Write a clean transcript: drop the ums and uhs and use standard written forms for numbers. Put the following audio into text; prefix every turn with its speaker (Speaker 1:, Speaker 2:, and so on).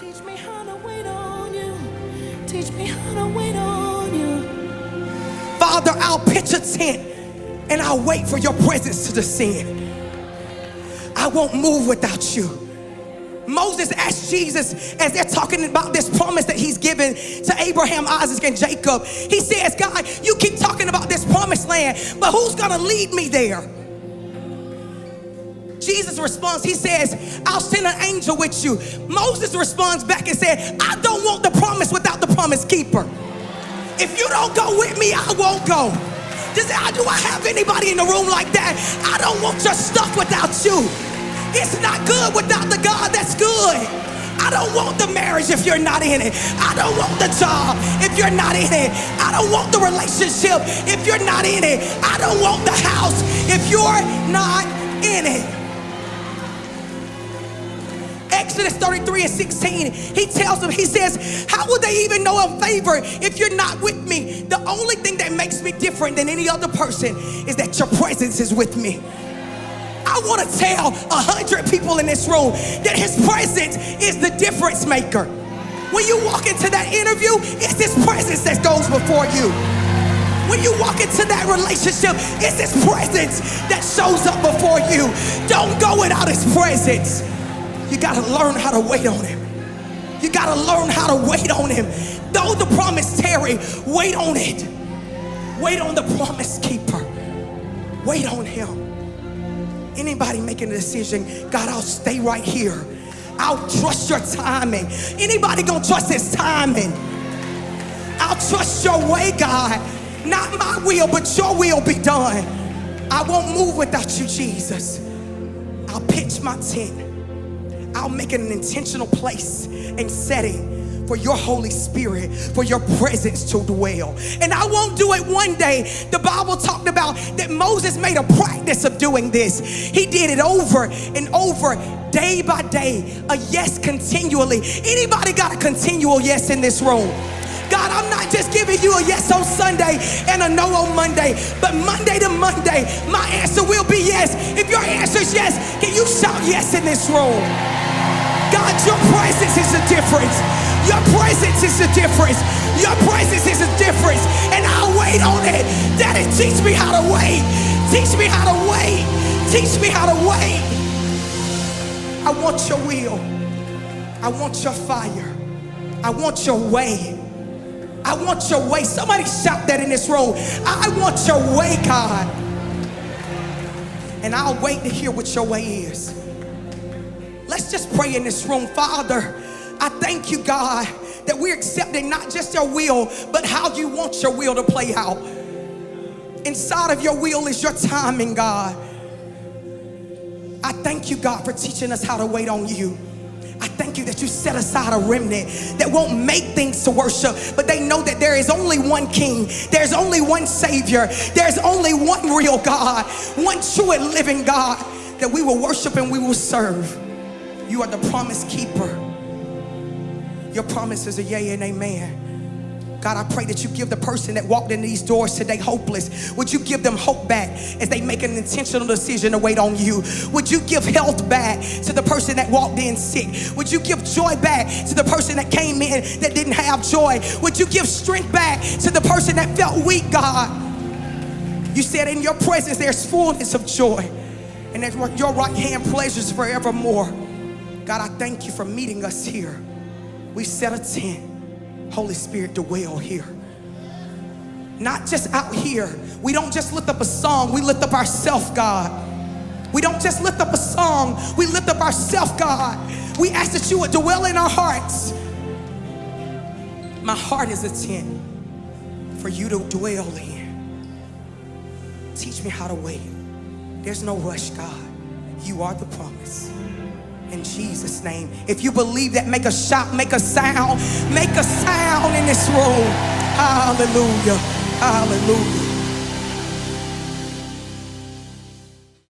Speaker 1: Teach me how to wait on you. Teach me how to wait on you. Father, I'll pitch a tent and I'll wait for your presence to descend. I won't move without you. Moses asked Jesus, as they're talking about this promise that he's given to Abraham, Isaac, and Jacob. He says, God, you keep talking about this promised land, but who's gonna lead me there? Jesus responds, he says, I'll send an angel with you. Moses responds back and said, I don't want the promise without the promise keeper. If you don't go with me, I won't go. Do I have anybody in the room like that? I don't want your stuff without you. It's not good without the God that's good. I don't want the marriage if you're not in it. I don't want the job if you're not in it. I don't want the relationship if you're not in it. I don't want the house if you're not in it. Exodus 33:16, he tells them, he says, how would they even know of favor if you're not with me? The only thing that makes me different than any other person is that your presence is with me. I want to tell 100 people in this room that his presence is the difference maker. When you walk into that interview, it's his presence that goes before you. When you walk into that relationship, it's his presence that shows up before you. Don't go without his presence. You got to learn how to wait on him. You got to learn how to wait on him. Though the promise tarry, wait on it. Wait on the promise keeper. Wait on him. Anybody making a decision, God, I'll stay right here. I'll trust your timing. Anybody gonna trust his timing? I'll trust your way, God. Not my will, but your will be done. I won't move without you, Jesus. I'll pitch my tent. I'll make it an intentional place and setting for your Holy Spirit, for your presence to dwell. And I won't do it one day. The Bible talked about that Moses made a practice of doing this. He did it over and over, day by day, a yes continually. Anybody got a continual yes in this room? God, I'm not just giving you a yes on Sunday and a no on Monday, but Monday to Monday, my answer will be yes. If your answer is yes, can you shout yes in this room? God, your presence is the difference. Your presence is the difference. Your presence is the difference. And I'll wait on it. Daddy, teach me how to wait. Teach me how to wait. Teach me how to wait. I want your will. I want your fire. I want your way. I want your way. Somebody shout that in this room. I want your way, God. And I'll wait to hear what your way is. Let's just pray in this room. Father, I thank you, God, that we're accepting not just your will, but how you want your will to play out. Inside of your will is your timing, God. I thank you, God, for teaching us how to wait on you. I thank you that you set aside a remnant that won't make things to worship, but they know that there is only one King. There's only one Savior. There's only one real God, one true and living God that we will worship and we will serve. You are the promise keeper. Your promise is a yea and amen. God, I pray that you give the person that walked in these doors today hopeless. Would you give them hope back as they make an intentional decision to wait on you? Would you give health back to the person that walked in sick? Would you give joy back to the person that came in that didn't have joy? Would you give strength back to the person that felt weak, God? You said in your presence there's fullness of joy, and at your right hand pleasures forevermore. God, I thank you for meeting us here. We set a tent. Holy Spirit, dwell here. Not just out here. We don't just lift up a song, we lift up ourselves, God. We don't just lift up a song, we lift up ourselves, God. We ask that you would dwell in our hearts. My heart is a tent for you to dwell in. Teach me how to wait. There's no rush, God. You are the promise. In Jesus' name. If you believe that, make a shout, make a sound in this room. Hallelujah. Hallelujah.